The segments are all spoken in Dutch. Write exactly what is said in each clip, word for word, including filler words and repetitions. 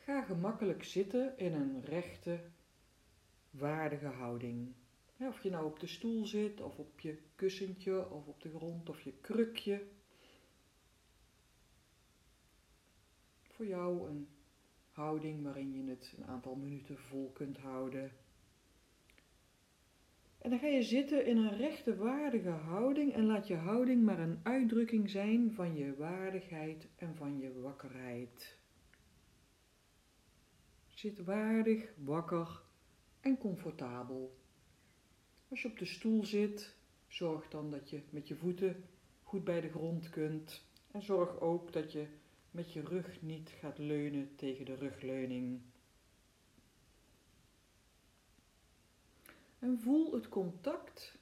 Ga gemakkelijk zitten in een rechte, waardige houding. Of je nou op de stoel zit, of op je kussentje, of op de grond, of je krukje. Voor jou een houding waarin je het een aantal minuten vol kunt houden. En dan ga je zitten in een rechte, waardige houding en laat je houding maar een uitdrukking zijn van je waardigheid en van je wakkerheid. Zit waardig, wakker en comfortabel. Als je op de stoel zit, zorg dan dat je met je voeten goed bij de grond kunt. En zorg ook dat je met je rug niet gaat leunen tegen de rugleuning. En voel het contact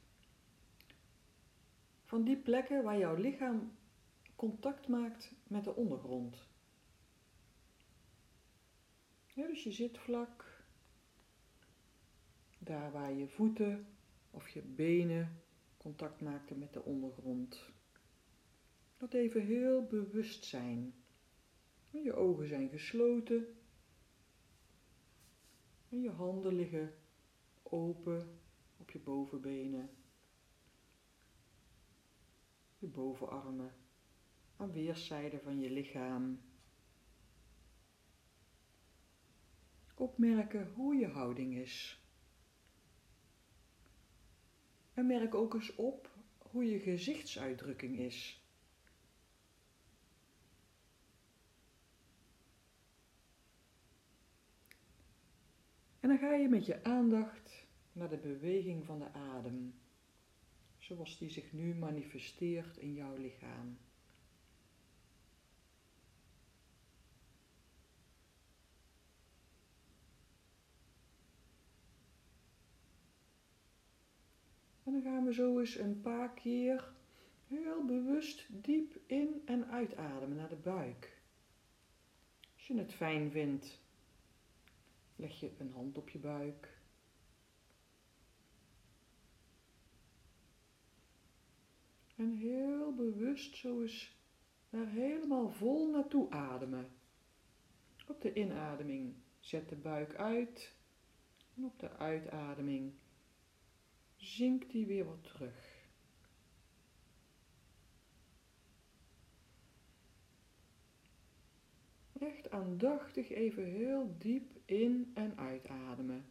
van die plekken waar jouw lichaam contact maakt met de ondergrond. Ja, dus je zit vlak, daar waar je voeten of je benen contact maakten met de ondergrond. Dat even heel bewust zijn. Je ogen zijn gesloten en je handen liggen open op je bovenbenen, je bovenarmen, aan weerszijden van je lichaam. Opmerken hoe je houding is. En merk ook eens op hoe je gezichtsuitdrukking is. En dan ga je met je aandacht naar de beweging van de adem, zoals die zich nu manifesteert in jouw lichaam. En dan gaan we zo eens een paar keer heel bewust diep in- en uitademen naar de buik. Als je het fijn vindt, leg je een hand op je buik. En heel bewust zo eens daar helemaal vol naartoe ademen. Op de inademing zet de buik uit en op de uitademing zinkt die weer wat terug. Echt aandachtig even heel diep in- en uitademen.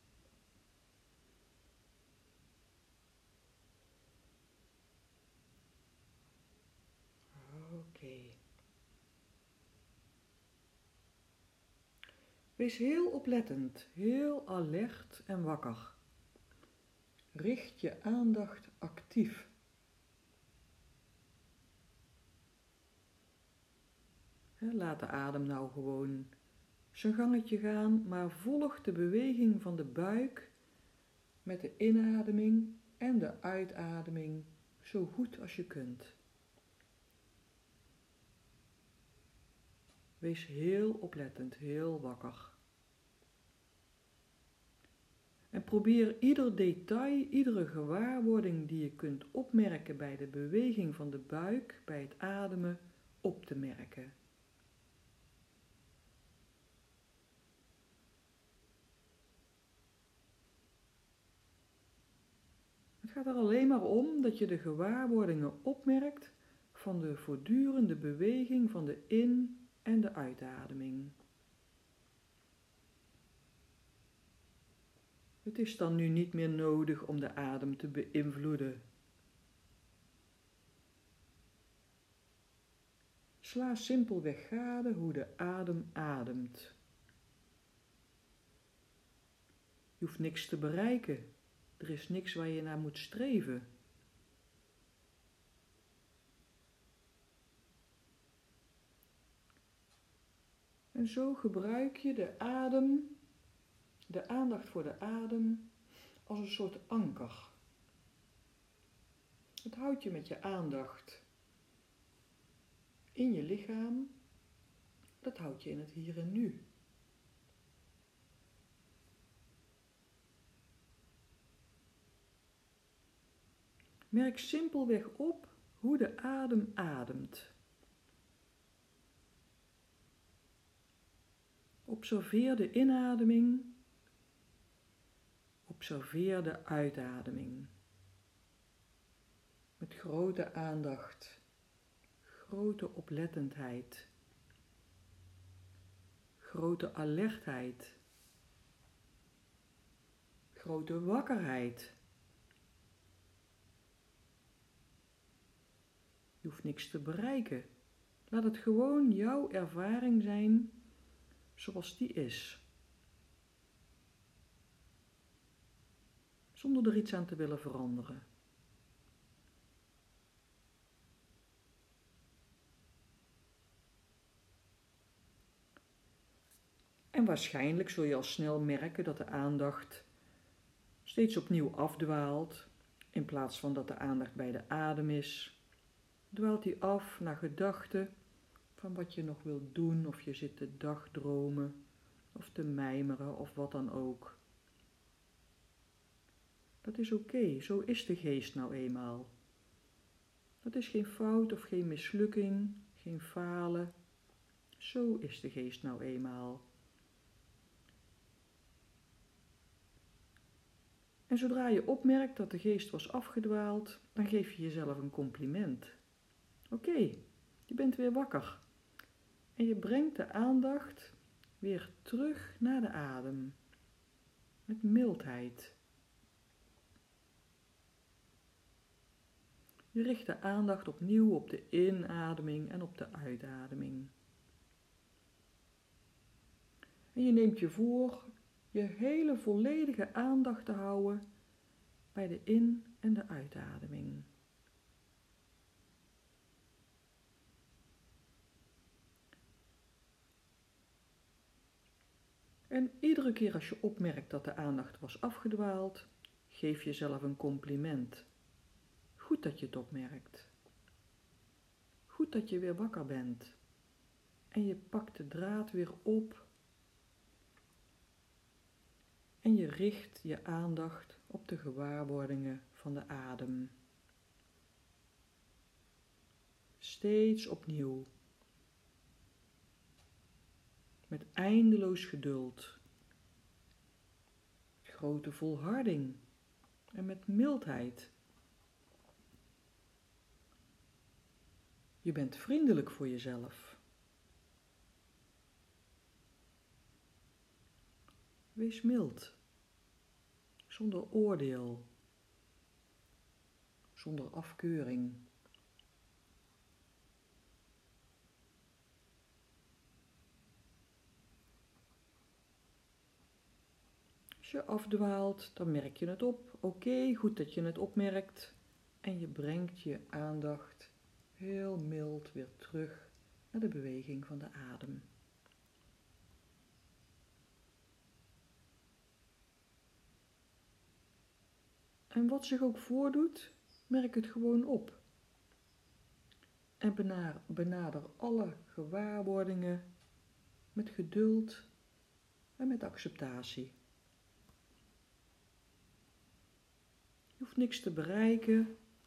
Oké. Wees heel oplettend, heel alert en wakker. Richt je aandacht actief. Laat de adem nou gewoon zijn gangetje gaan, maar volg de beweging van de buik met de inademing en de uitademing zo goed als je kunt. Wees heel oplettend, heel wakker. En probeer ieder detail, iedere gewaarwording die je kunt opmerken bij de beweging van de buik, bij het ademen, op te merken. Het gaat er alleen maar om dat je de gewaarwordingen opmerkt van de voortdurende beweging van de in- en de uitademing. Het is dan nu niet meer nodig om de adem te beïnvloeden. Sla simpelweg gade hoe de adem ademt. Je hoeft niks te bereiken. Er is niks waar je naar moet streven. En zo gebruik je de adem, de aandacht voor de adem, als een soort anker. Het houdt je met je aandacht in je lichaam, dat houdt je in het hier en nu. Merk simpelweg op hoe de adem ademt. Observeer de inademing. Observeer de uitademing. Met grote aandacht, grote oplettendheid, grote alertheid, grote wakkerheid. Je hoeft niks te bereiken. Laat het gewoon jouw ervaring zijn zoals die is. Zonder er iets aan te willen veranderen. En waarschijnlijk zul je al snel merken dat de aandacht steeds opnieuw afdwaalt. In plaats van dat de aandacht bij de adem is, dwaalt die af naar gedachten van wat je nog wilt doen, of je zit te dagdromen, of te mijmeren, of wat dan ook. Dat is oké, zo is de geest nou eenmaal. Dat is geen fout of geen mislukking, geen falen. Zo is de geest nou eenmaal. En zodra je opmerkt dat de geest was afgedwaald, dan geef je jezelf een compliment. Oké, je bent weer wakker. En je brengt de aandacht weer terug naar de adem. Met mildheid. Je richt de aandacht opnieuw op de inademing en op de uitademing. En je neemt je voor je hele volledige aandacht te houden bij de in- en de uitademing. En iedere keer als je opmerkt dat de aandacht was afgedwaald, geef jezelf een compliment. Goed dat je het opmerkt. Goed dat je weer wakker bent. En je pakt de draad weer op. En je richt je aandacht op de gewaarwordingen van de adem. Steeds opnieuw. Met eindeloos geduld. Grote volharding. En met mildheid. Je bent vriendelijk voor jezelf. Wees mild. Zonder oordeel. Zonder afkeuring. Als je afdwaalt, dan merk je het op. Oké, goed dat je het opmerkt. En je brengt je aandacht heel mild weer terug naar de beweging van de adem. En wat zich ook voordoet, merk het gewoon op. En benader, benader alle gewaarwordingen met geduld en met acceptatie. Je hoeft niks te bereiken.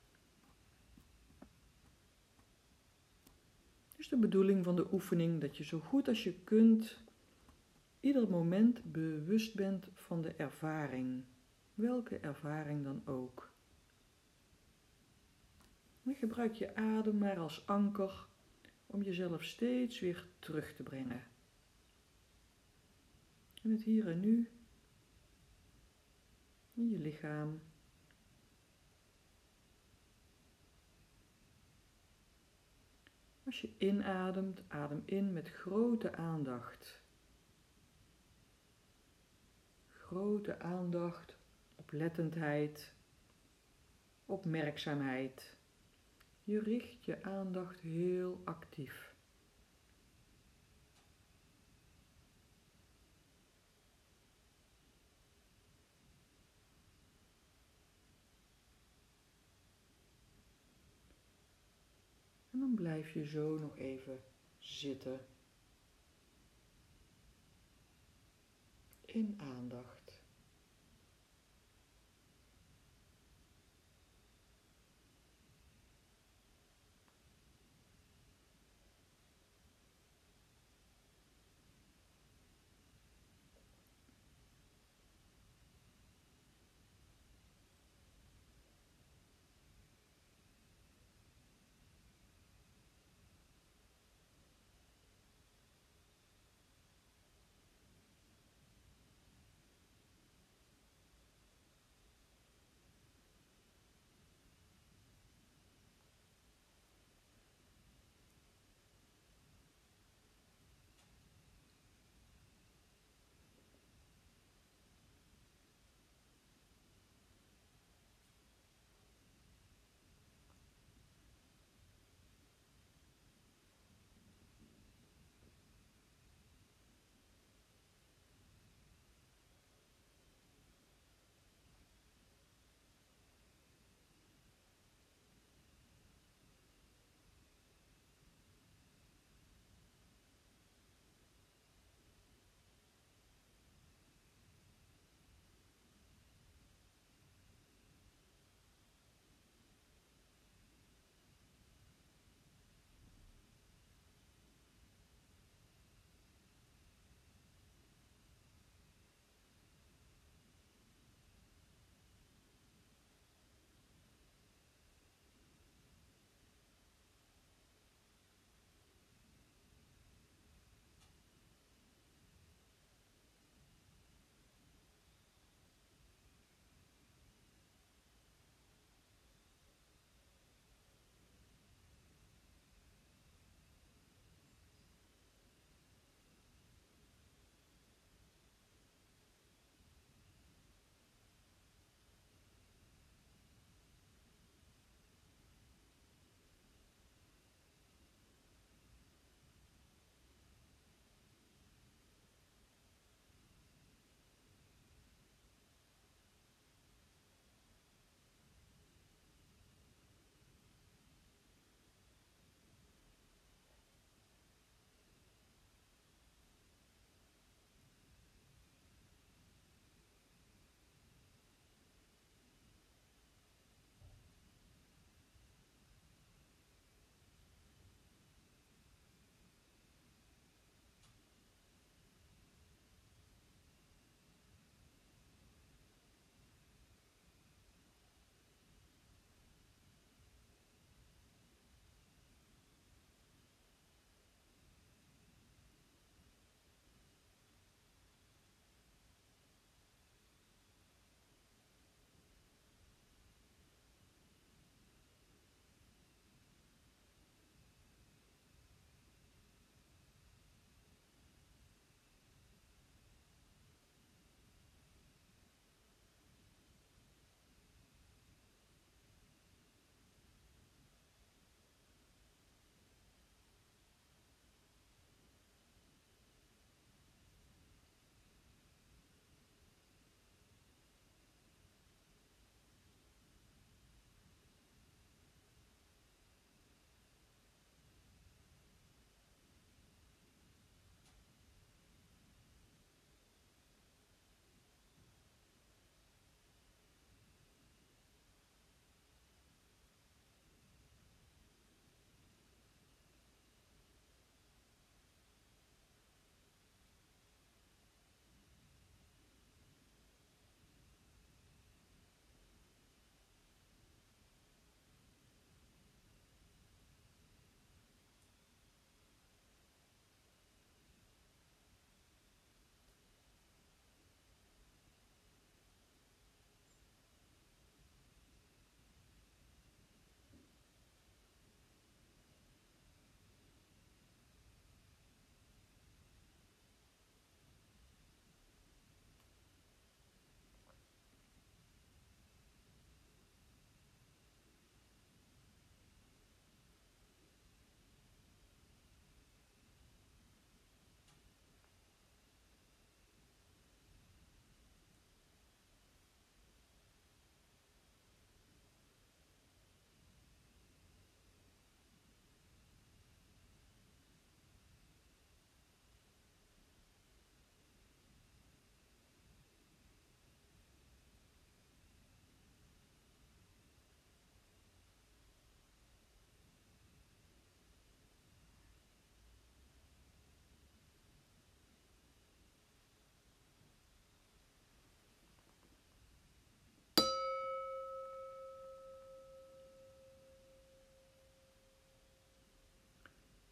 Het is de bedoeling van de oefening dat je zo goed als je kunt ieder moment bewust bent van de ervaring. Welke ervaring dan ook. En gebruik je adem maar als anker om jezelf steeds weer terug te brengen. In het hier en nu. In je lichaam. Als je inademt, adem in met grote aandacht. Grote aandacht, oplettendheid, opmerkzaamheid. Je richt je aandacht heel actief. En dan blijf je zo nog even zitten. In aandacht.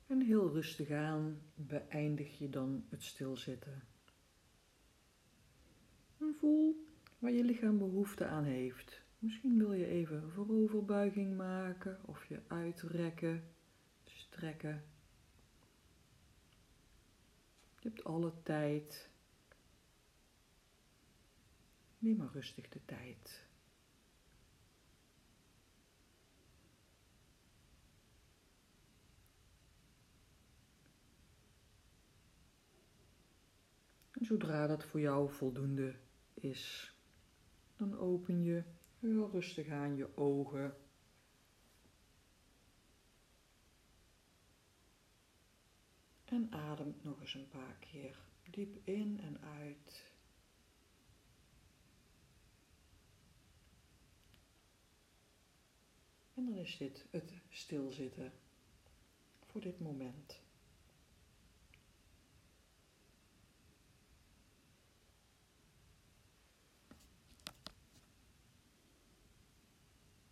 En heel rustig aan beëindig je dan het stilzitten. En voel waar je lichaam behoefte aan heeft. Misschien wil je even een vooroverbuiging maken of je uitrekken, strekken. Je hebt alle tijd. Neem maar rustig de tijd. En zodra dat voor jou voldoende is, dan open je heel rustig aan je ogen. En ademt nog eens een paar keer diep in en uit. En dan is dit het stilzitten voor dit moment.